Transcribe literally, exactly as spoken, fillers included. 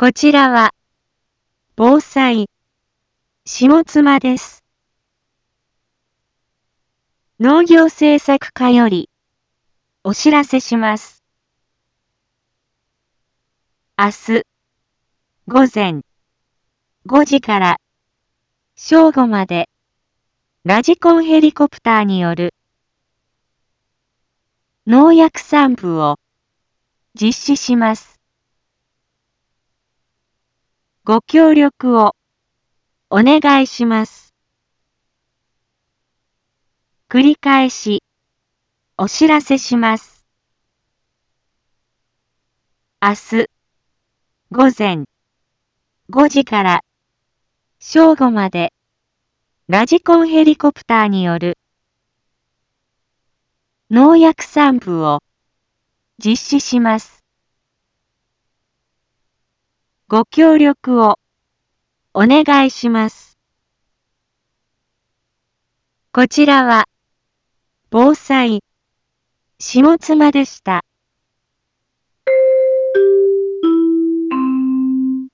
こちらは、防災、下妻です。農業政策課より、お知らせします。明日、午前ごじから、正午まで、ラジコンヘリコプターによる、農薬散布を、実施します。ご協力を、お願いします。繰り返し、お知らせします。明日、午前ごじから、正午まで、ラジコンヘリコプターによる、農薬散布を、実施します。ご協力を、お願いします。こちらは、防災、下妻でした。